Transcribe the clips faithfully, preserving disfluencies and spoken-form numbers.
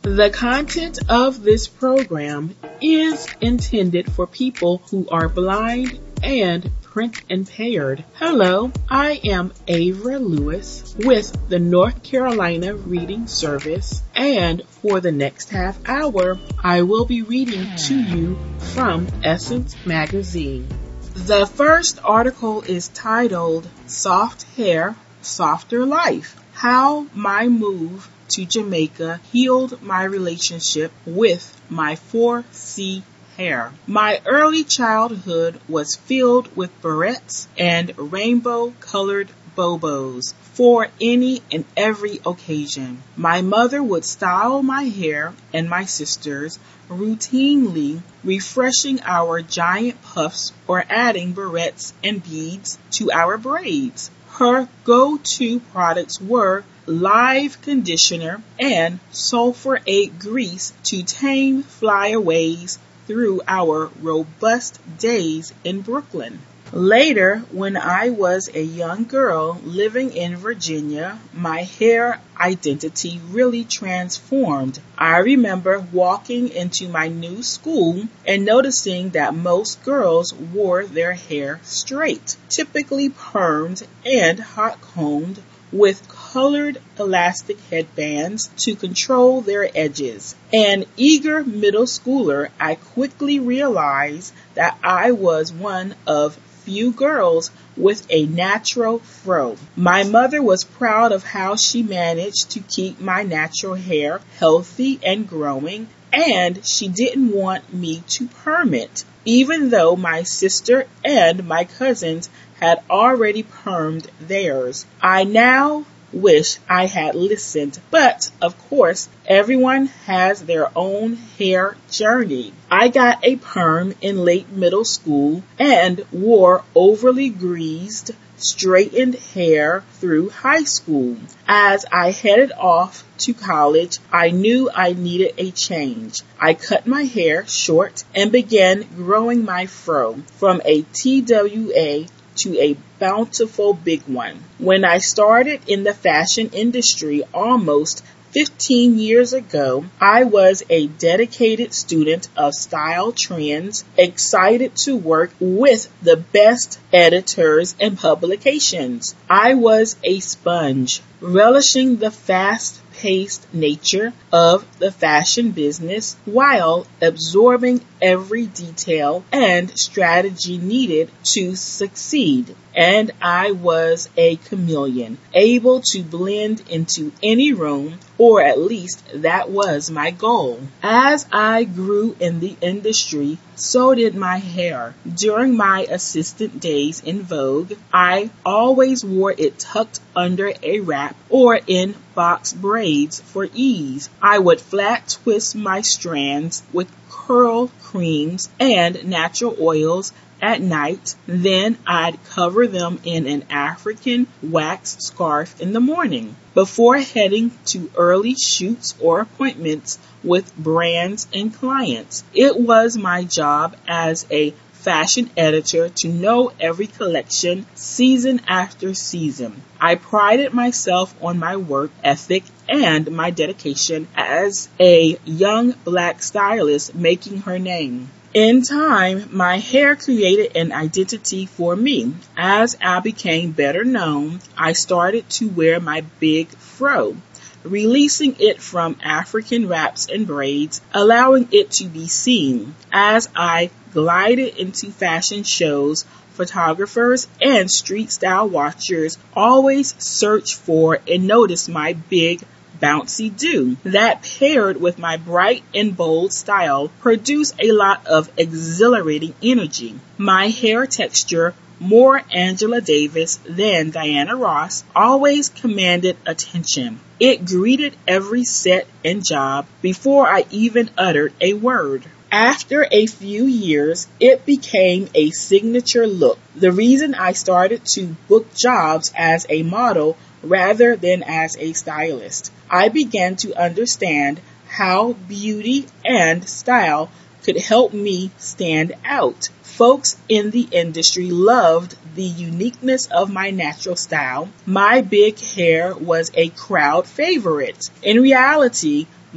The content of this program is intended for people who are blind and print impaired. Hello, I am Avra Lewis with the North Carolina Reading Service, and for the next half hour, I will be reading to you from Essence Magazine. The first article is titled, Soft Hair, Softer Life: How My Move to Jamaica Healed My Relationship with My four C Hair. My early childhood was filled with barrettes and rainbow-colored bobos for any and every occasion. My mother would style my hair and my sisters, routinely refreshing our giant puffs or adding barrettes and beads to our braids. Her go-to products were Live Conditioner and Sulfur eight Grease to tame flyaways through our robust days in Brooklyn. Later, when I was a young girl living in Virginia, my hair identity really transformed. I remember walking into my new school and noticing that most girls wore their hair straight, typically permed and hot combed, with colored elastic headbands to control their edges. An eager middle schooler, I quickly realized that I was one of few girls with a natural fro. My mother was proud of how she managed to keep my natural hair healthy and growing, and she didn't want me to perm it, even though my sister and my cousins had already permed theirs. I now wish I had listened, but of course, everyone has their own hair journey. I got a perm in late middle school and wore overly greased, straightened hair through high school. As I headed off to college, I knew I needed a change. I cut my hair short and began growing my fro from a T W A to a bountiful big one. When I started in the fashion industry almost fifteen years ago, I was a dedicated student of style trends, excited to work with the best editors and publications. I was a sponge, relishing the fast-paced nature of the fashion business while absorbing every detail and strategy needed to succeed. And I was a chameleon, able to blend into any room, or at least that was my goal. As I grew in the industry, so did my hair. During my assistant days in Vogue, I always wore it tucked under a wrap or in box braids for ease. I would flat twist my strands with curl creams and natural oils at night, then I'd cover them in an African wax scarf in the morning before heading to early shoots or appointments with brands and clients. It was my job as a fashion editor to know every collection season after season. I prided myself on my work ethic and my dedication as a young black stylist making her name. In time, my hair created an identity for me. As I became better known, I started to wear my big fro, releasing it from African wraps and braids, allowing it to be seen. As I glided into fashion shows, photographers and street style watchers always search for and notice my big bouncy do that, paired with my bright and bold style, produce a lot of exhilarating energy. My hair texture, more Angela Davis than Diana Ross, always commanded attention. It greeted every set and job before I even uttered a word. After a few years, it became a signature look. The reason I started to book jobs as a model rather than as a stylist. I began to understand how beauty and style could help me stand out. Folks in the industry loved the uniqueness of my natural style. My big hair was a crowd favorite. In reality,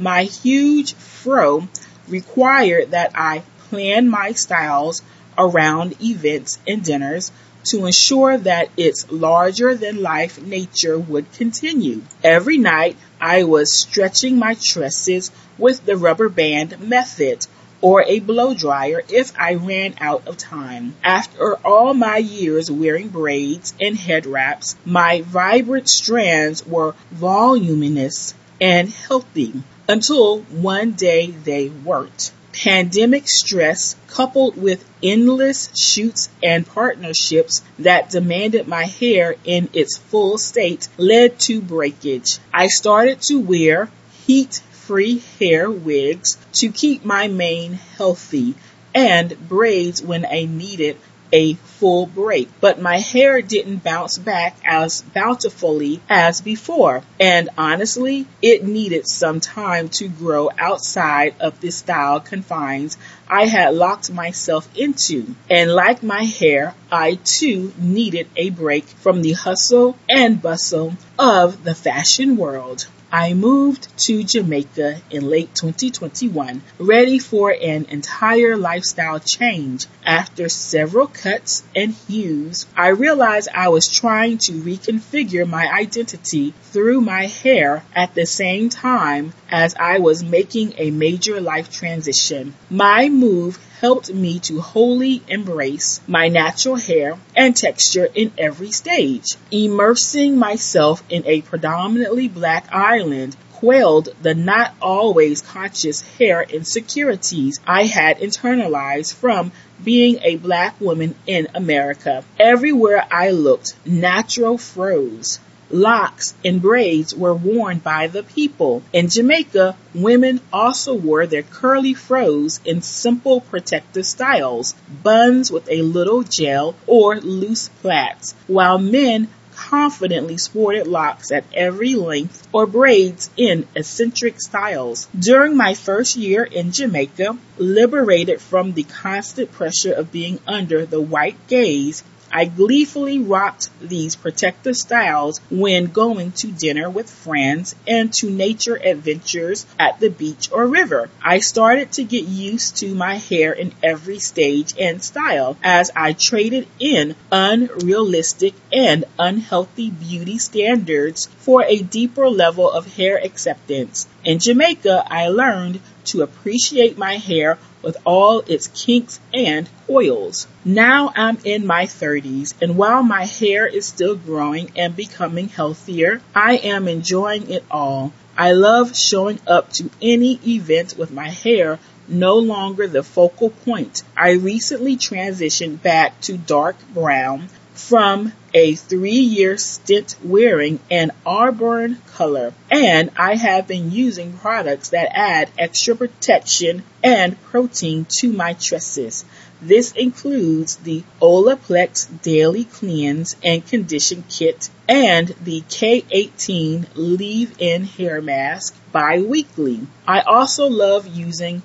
My huge fro required that I plan my styles around events and dinners to ensure that its larger-than-life nature would continue. Every night, I was stretching my tresses with the rubber band method or a blow dryer if I ran out of time. After all my years wearing braids and head wraps, my vibrant strands were voluminous and healthy until one day they weren't. Pandemic stress, coupled with endless shoots and partnerships that demanded my hair in its full state, led to breakage. I started to wear heat-free hair wigs to keep my mane healthy and braids when I needed a full break, but my hair didn't bounce back as bountifully as before, and honestly, it needed some time to grow outside of the style confines I had locked myself into. And like my hair, I too needed a break from the hustle and bustle of the fashion world. I moved to Jamaica in late twenty twenty-one, ready for an entire lifestyle change. After several cuts and hues, I realized I was trying to reconfigure my identity through my hair at the same time as I was making a major life transition. My move helped me to wholly embrace my natural hair and texture in every stage. Immersing myself in a predominantly black island quelled the not always conscious hair insecurities I had internalized from being a black woman in America. Everywhere I looked, natural froze. Locks and braids were worn by the people. In Jamaica, women also wore their curly froze in simple protective styles, buns with a little gel or loose plaits, while men confidently sported locks at every length or braids in eccentric styles. During my first year in Jamaica, liberated from the constant pressure of being under the white gaze, I gleefully rocked these protective styles when going to dinner with friends and to nature adventures at the beach or river. I started to get used to my hair in every stage and style as I traded in unrealistic and unhealthy beauty standards for a deeper level of hair acceptance. In Jamaica, I learned to appreciate my hair with all its kinks and coils. Now I'm in my thirties, and while my hair is still growing and becoming healthier, I am enjoying it all. I love showing up to any event with my hair no longer the focal point. I recently transitioned back to dark brown from a three-year stint wearing an auburn color, and I have been using products that add extra protection and protein to my tresses. This includes the Olaplex Daily Cleanse and Condition Kit and the K eighteen Leave-In Hair Mask bi-weekly. I also love using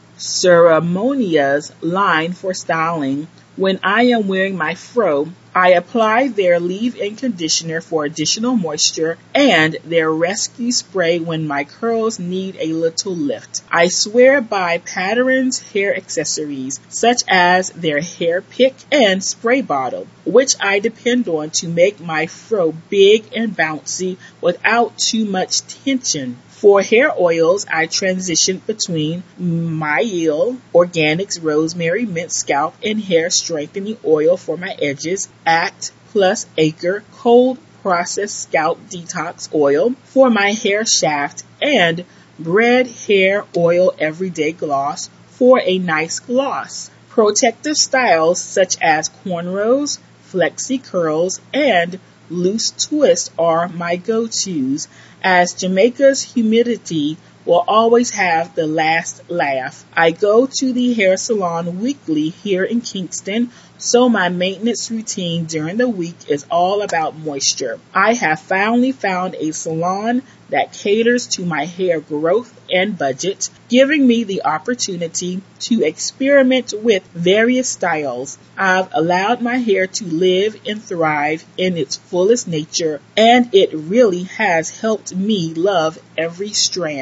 Ceremonia's line for styling. When I am wearing my fro, I apply their leave-in conditioner for additional moisture and their rescue spray when my curls need a little lift. I swear by Pattern's hair accessories, such as their hair pick and spray bottle, which I depend on to make my fro big and bouncy without too much tension. For hair oils, I transitioned between Mielle Organics Rosemary Mint Scalp and Hair Strengthening Oil for my edges, Act Plus Acre Cold Processed Scalp Detox Oil for my hair shaft, and Bread Hair Oil Everyday Gloss for a nice gloss. Protective styles such as cornrows, flexi curls, and loose twists are my go-tos, as Jamaica's humidity will always have the last laugh. I go to the hair salon weekly here in Kingston, so my maintenance routine during the week is all about moisture. I have finally found a salon that caters to my hair growth and budget, giving me the opportunity to experiment with various styles. I've allowed my hair to live and thrive in its fullest nature, and it really has helped me love every strand.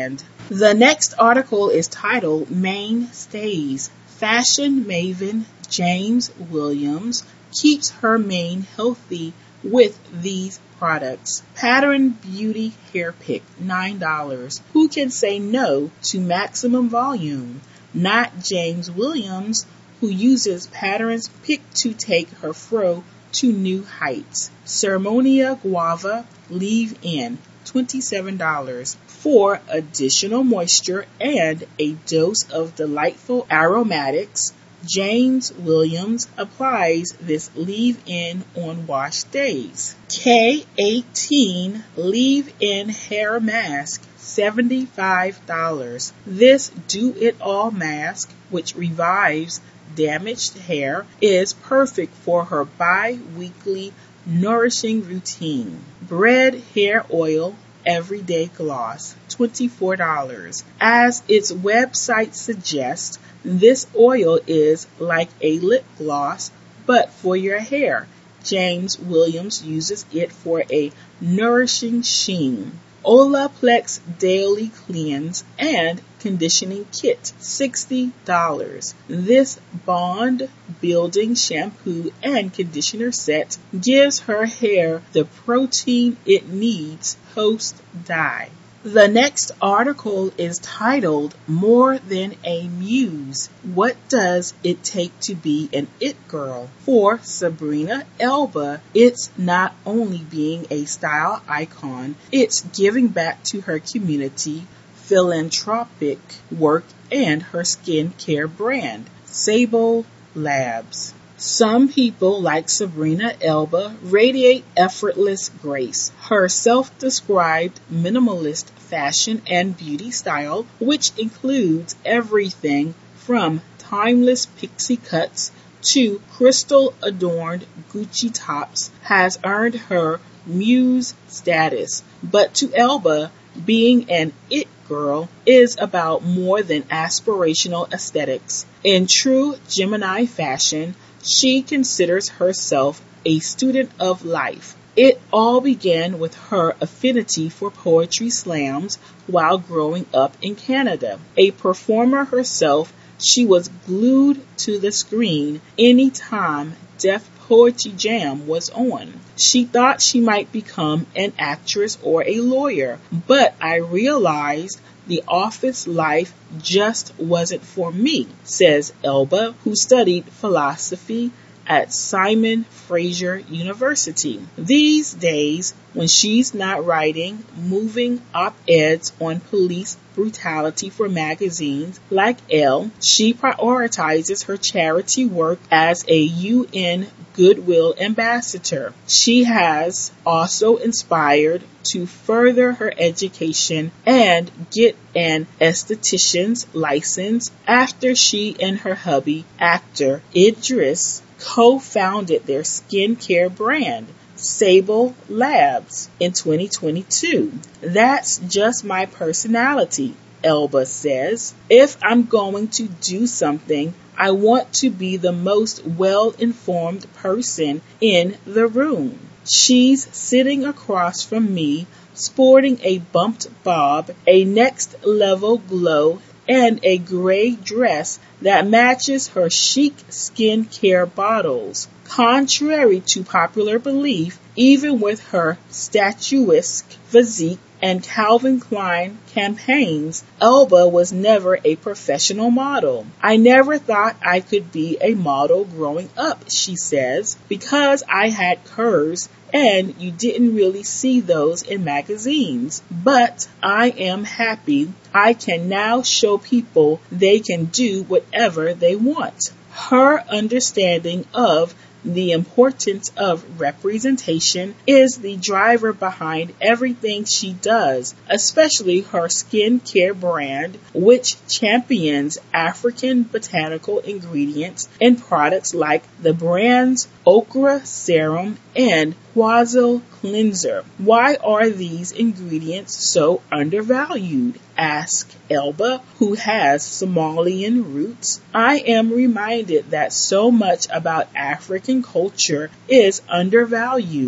The next article is titled Mainstays. Fashion maven James Williams keeps her mane healthy with these products. Pattern Beauty Hair Pick, nine dollars. Who can say no to maximum volume? Not James Williams, who uses Pattern's pick to take her fro to new heights. Ceremonia Guava Leave-In, twenty-seven dollars. For additional moisture and a dose of delightful aromatics, James Williams applies this leave-in on wash days. K eighteen Leave-In Hair Mask, seventy-five dollars. This do-it-all mask, which revives damaged hair, is perfect for her bi-weekly nourishing routine. Bread Hair Oil Everyday Gloss, twenty-four dollars. As its website suggests, this oil is like a lip gloss, but for your hair. James Williams uses it for a nourishing sheen. Olaplex Daily Cleanse and Conditioning Kit, sixty dollars. This bond building shampoo and conditioner set gives her hair the protein it needs post-dye. The next article is titled More Than a Muse. What does it take to be an it girl? For Sabrina Elba, it's not only being a style icon, it's giving back to her community, philanthropic work, and her skincare brand, Sable Labs. Some people, like Sabrina Elba, radiate effortless grace. Her self-described minimalist fashion and beauty style, which includes everything from timeless pixie cuts to crystal-adorned Gucci tops, has earned her muse status. But to Elba, being an it girl is about more than aspirational aesthetics. In true Gemini fashion, she considers herself a student of life. It all began with her affinity for poetry slams while growing up in Canada. A performer herself, she was glued to the screen anytime Def Poetry Jam was on. She thought she might become an actress or a lawyer, but I realized the office life just wasn't for me, says Elba, who studied philosophy at Simon Fraser University. These days, when she's not writing moving op-eds on police brutality for magazines like Elle, she prioritizes her charity work as a U N Goodwill ambassador. She has also inspired to further her education and get an esthetician's license after she and her hubby, actor Idris, co-founded their skincare brand, Sable Labs, in twenty twenty-two. That's just my personality, Elba says. If I'm going to do something, I want to be the most well-informed person in the room. She's sitting across from me, sporting a bumped bob, a next-level glow, and a gray dress that matches her chic skincare bottles. Contrary to popular belief, even with her statuesque physique and Calvin Klein campaigns, Elba was never a professional model. I never thought I could be a model growing up, she says, because I had curves and you didn't really see those in magazines. But I am happy I can now show people they can do whatever they want. Her understanding of the importance of representation is the driver behind everything she does, especially her skincare brand, which champions African botanical ingredients in products like the brand's Okra Serum and Quazzle Cleanser. Why are these ingredients so undervalued? Asked Elba, who has Somalian roots. I am reminded that so much about African culture is undervalued.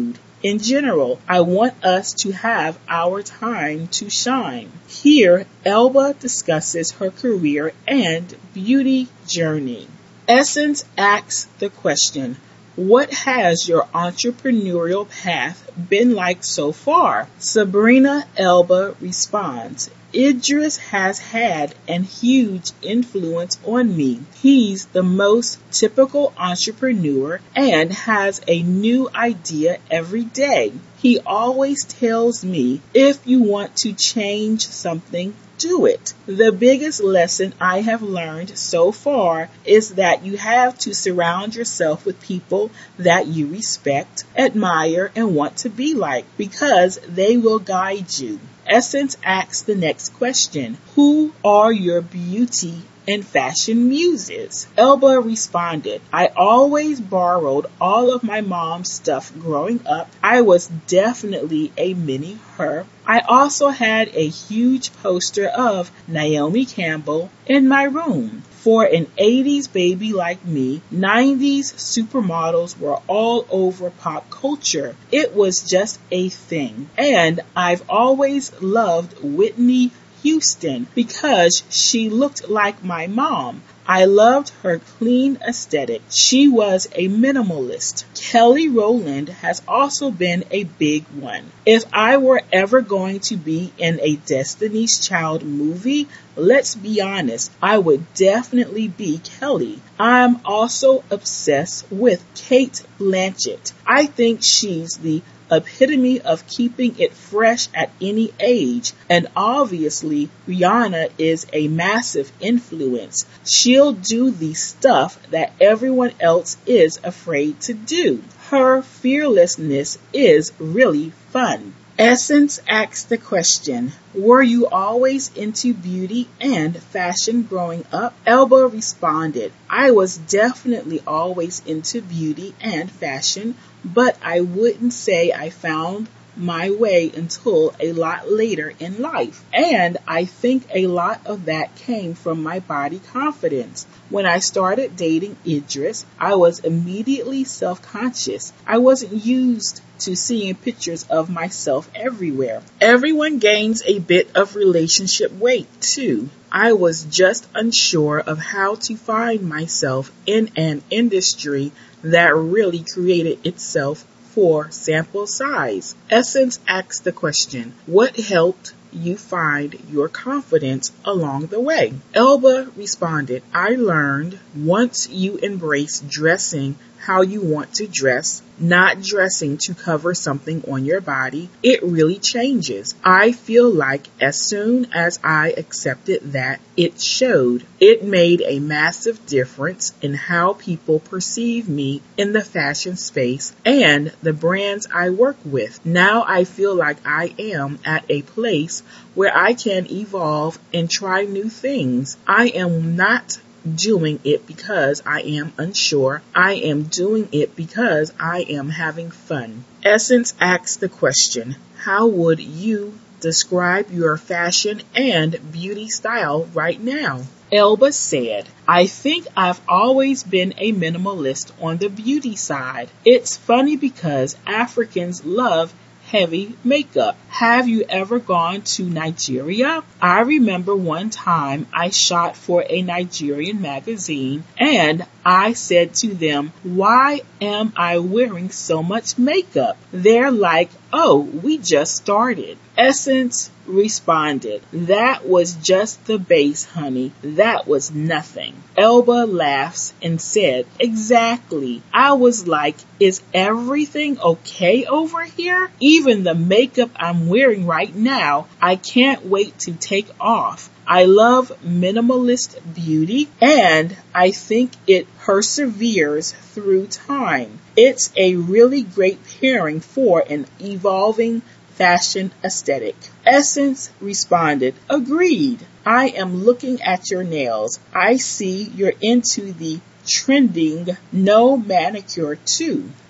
in general. I want us to have our time to shine. Here, Elba discusses her career and beauty journey. Essence asks the question, what has your entrepreneurial path been like so far? Sabrina Elba responds, Idris has had a huge influence on me. He's the most typical entrepreneur and has a new idea every day. He always tells me, if you want to change something, do it. The biggest lesson I have learned so far is that you have to surround yourself with people that you respect, admire, and want to be like, because they will guide you. Essence asks the next question, who are your beauty and fashion muses? Elba responded, I always borrowed all of my mom's stuff growing up. I was definitely a mini her. I also had a huge poster of Naomi Campbell in my room. For an eighties baby like me, nineties supermodels were all over pop culture. It was just a thing. And I've always loved Whitney Houston because she looked like my mom. I loved her clean aesthetic. She was a minimalist. Kelly Rowland has also been a big one. If I were ever going to be in a Destiny's Child movie, let's be honest, I would definitely be Kelly. I'm also obsessed with Cate Blanchett. I think she's the epitome of keeping it fresh at any age, and obviously Rihanna is a massive influence. She'll do the stuff that everyone else is afraid to do. Her fearlessness is really fun. Essence asks the question, were you always into beauty and fashion growing up? Elba responded, I was definitely always into beauty and fashion, but I wouldn't say I found my way until a lot later in life. And I think a lot of that came from my body confidence. When I started dating Idris, I was immediately self-conscious. I wasn't used to seeing pictures of myself everywhere. Everyone gains a bit of relationship weight too. I was just unsure of how to find myself in an industry that really created itself for sample size. Essence asks the question, what helped you find your confidence along the way? Elba responded, I learned once you embrace dressing how you want to dress, not dressing to cover something on your body, it really changes. I feel like as soon as I accepted that, it showed. It made a massive difference in how people perceive me in the fashion space and the brands I work with. Now I feel like I am at a place where I can evolve and try new things. I am not doing it because I am unsure. I am doing it because I am having fun. Essence asks the question, how would you describe your fashion and beauty style right now? Elba said, I think I've always been a minimalist on the beauty side. It's funny because Africans love heavy makeup. Have you ever gone to Nigeria? I remember one time I shot for a Nigerian magazine and I said to them, why am I wearing so much makeup? They're like, oh, we just started. Essence responded, that was just the base, honey. That was nothing. Elba laughs and said, exactly. I was like, is everything okay over here? Even the makeup I'm wearing right now, I can't wait to take off. I love minimalist beauty and I think it perseveres through time. It's a really great pairing for an evolving fashion aesthetic. Essence responded, agreed. I am looking at your nails. I see you're into the trending no manicure too.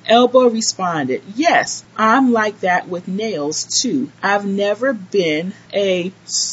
Elba responded, yes, I'm like that with nails too. I've never been a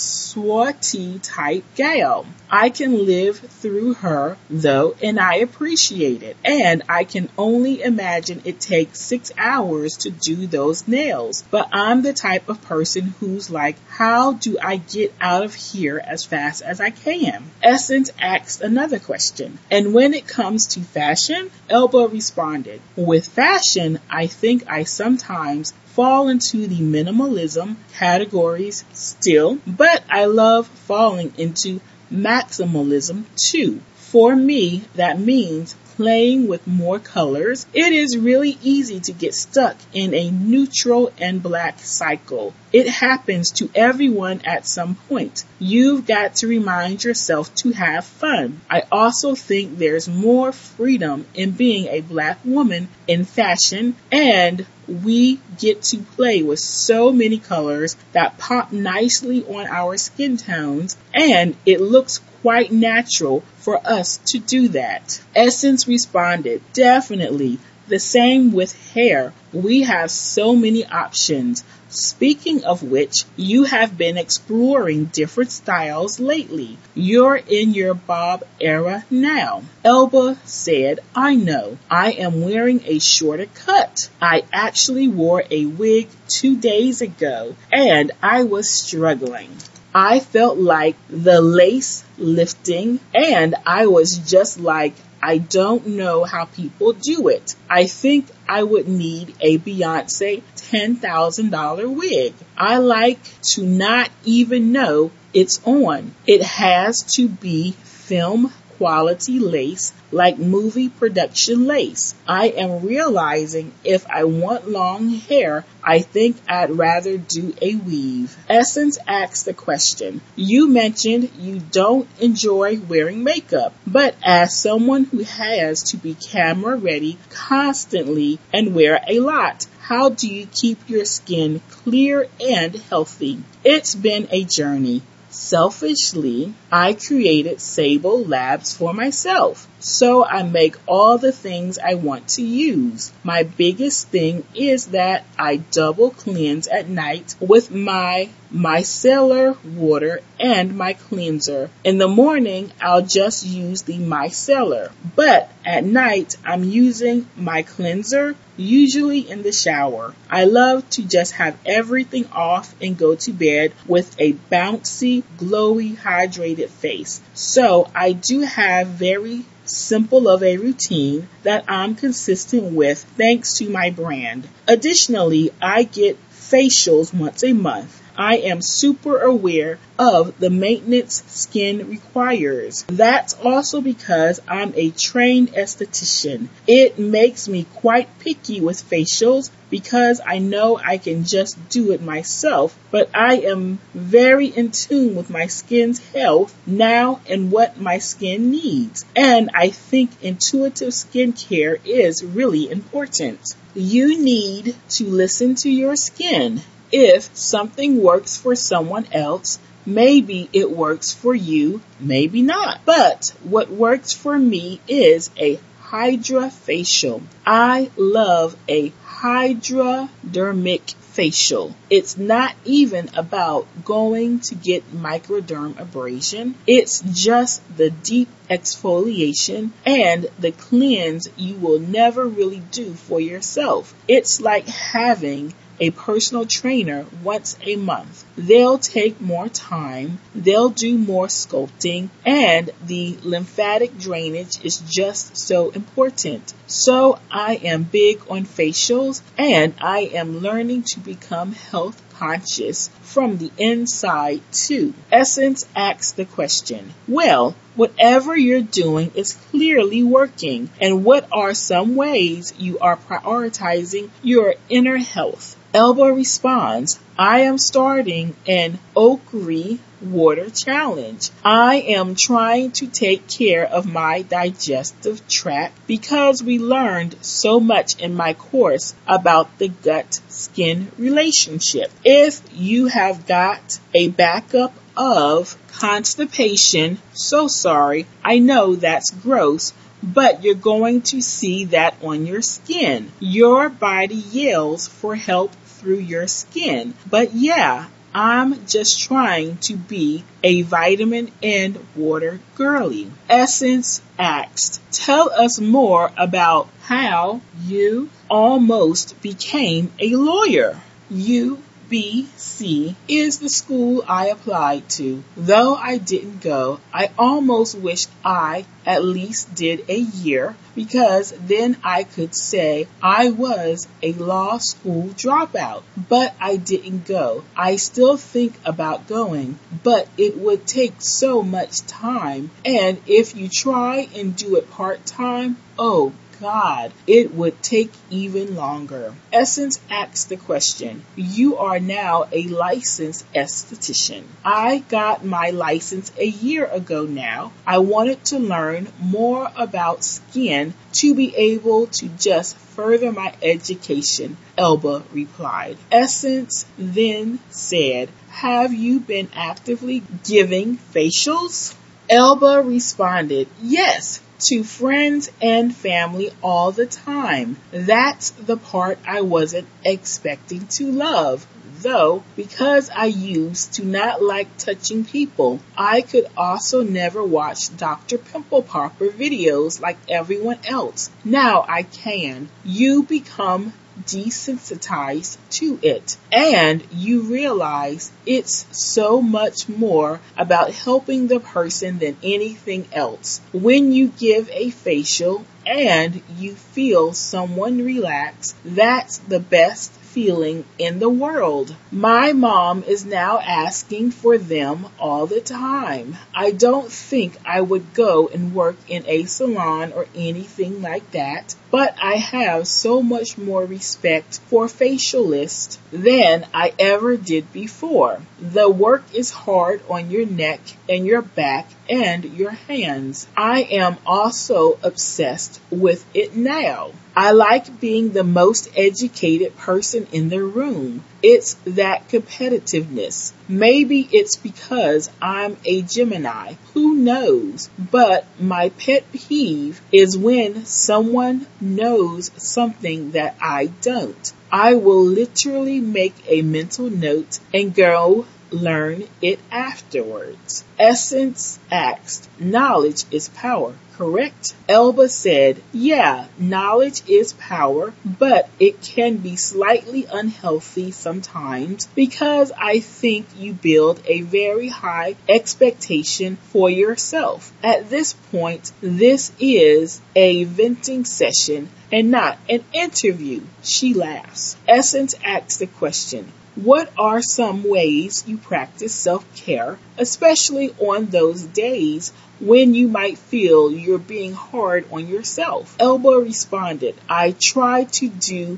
swatty type gal. I can live through her though, and I appreciate it. And I can only imagine it takes six hours to do those nails. But I'm the type of person who's like, how do I get out of here as fast as I can? Essence asked another question. And when it comes to fashion, Elba responded, with fashion, I think I sometimes fall into the minimalism categories still, but I love falling into maximalism too. For me, that means playing with more colors. It is really easy to get stuck in a neutral and black cycle. It happens to everyone at some point. You've got to remind yourself to have fun. I also think there's more freedom in being a black woman in fashion, and we get to play with so many colors that pop nicely on our skin tones, and it looks quite natural for us to do that. Essence responded, definitely. The same with hair. We have so many options. Speaking of which, you have been exploring different styles lately. You're in your bob era now. Elba said, I know. I am wearing a shorter cut. I actually wore a wig two days ago, and I was struggling. I felt like the lace lifting, and I was just like, I don't know how people do it. I think I would need a Beyonce ten thousand dollars wig. I like to not even know it's on. It has to be film quality lace, like movie production lace. I am realizing if I want long hair, I think I'd rather do a weave. Essence asked the question, you mentioned you don't enjoy wearing makeup, but as someone who has to be camera ready constantly and wear a lot, how do you keep your skin clear and healthy? It's been a journey. Selfishly, I created Sable Labs for myself, so I make all the things I want to use. My biggest thing is that I double cleanse at night with my micellar water and my cleanser. In the morning, I'll just use the micellar, but at night, I'm using my cleanser, usually in the shower. I love to just have everything off and go to bed with a bouncy, glowy, hydrated face. So I do have very simple of a routine that I'm consistent with thanks to my brand. Additionally, I get facials once a month. I am super aware of the maintenance skin requires. That's also because I'm a trained esthetician. It makes me quite picky with facials because I know I can just do it myself, but I am very in tune with my skin's health now and what my skin needs. And I think intuitive skincare is really important. You need to listen to your skin. If something works for someone else, maybe it works for you, maybe not. But what works for me is a HydraFacial. I love a hypodermic facial. It's not even about going to get microdermabrasion. It's just the deep exfoliation and the cleanse you will never really do for yourself. It's like having a personal trainer once a month. They'll take more time, they'll do more sculpting, and the lymphatic drainage is just so important. So I am big on facials, and I am learning to become health conscious from the inside too. Essence asks the question, well, whatever you're doing is clearly working, and what are some ways you are prioritizing your inner health? Elba responds, I am starting an Okri water challenge. I am trying to take care of my digestive tract because we learned so much in my course about the gut-skin relationship. If you have got a backup of constipation, so sorry, I know that's gross, but you're going to see that on your skin. Your body yells for help through your skin. But yeah, I'm just trying to be a vitamin and water girly. Essence asked, tell us more about how you almost became a lawyer. U B C is the school I applied to. Though I didn't go, I almost wished I at least did a year, because then I could say I was a law school dropout. But I didn't go. I still think about going, but it would take so much time, and if you try and do it part-time, oh God, it would take even longer. Essence asks the question, you are now a licensed esthetician. I got my license a year ago now. I wanted to learn more about skin to be able to just further my education, Elba replied. Essence then said, have you been actively giving facials? Elba responded, yes, to friends and family all the time. That's the part I wasn't expecting to love. Though, because I used to not like touching people, I could also never watch Doctor Pimple Popper videos like everyone else. Now I can. You become desensitized to it, and you realize it's so much more about helping the person than anything else. When you give a facial and you feel someone relax, that's the best feeling in the world. My mom is now asking for them all the time. I don't think I would go and work in a salon or anything like that, but I have so much more respect for facialists than I ever did before. The work is hard on your neck and your back and your hands. I am also obsessed with it now. I like being the most educated person in the room. It's that competitiveness. Maybe it's because I'm a Gemini. Who knows? But my pet peeve is when someone knows something that I don't. I will literally make a mental note and go learn it afterwards. Essence asked, knowledge is power, correct? Elba said, yeah, knowledge is power, but it can be slightly unhealthy sometimes because I think you build a very high expectation for yourself. At this point, this is a venting session and not an interview. She laughs. Essence asks the question, what are some ways you practice self-care, especially on those days when you might feel you're being hard on yourself? Elba responded, I try to do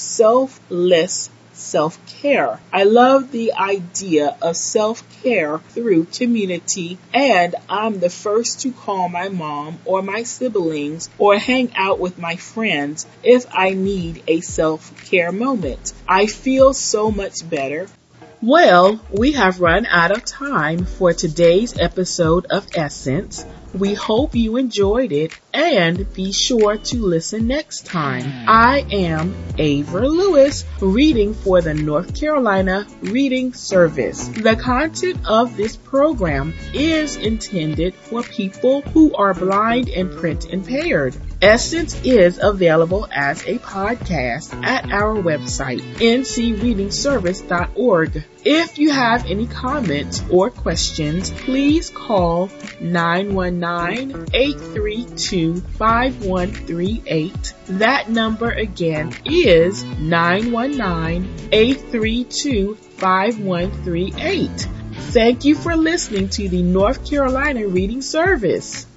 selfless self-care. I love the idea of self-care through community, and I'm the first to call my mom or my siblings or hang out with my friends if I need a self-care moment. I feel so much better. Well, we have run out of time for today's episode of Essence. We hope you enjoyed it, and be sure to listen next time. I am Avra Lewis, reading for the North Carolina Reading Service. The content of this program is intended for people who are blind and print impaired. Essence is available as a podcast at our website, n c reading service dot org. If you have any comments or questions, please call nine one nine, eight three two, five one three eight. That number again is nine one nine, eight three two, five one three eight. Thank you for listening to the North Carolina Reading Service.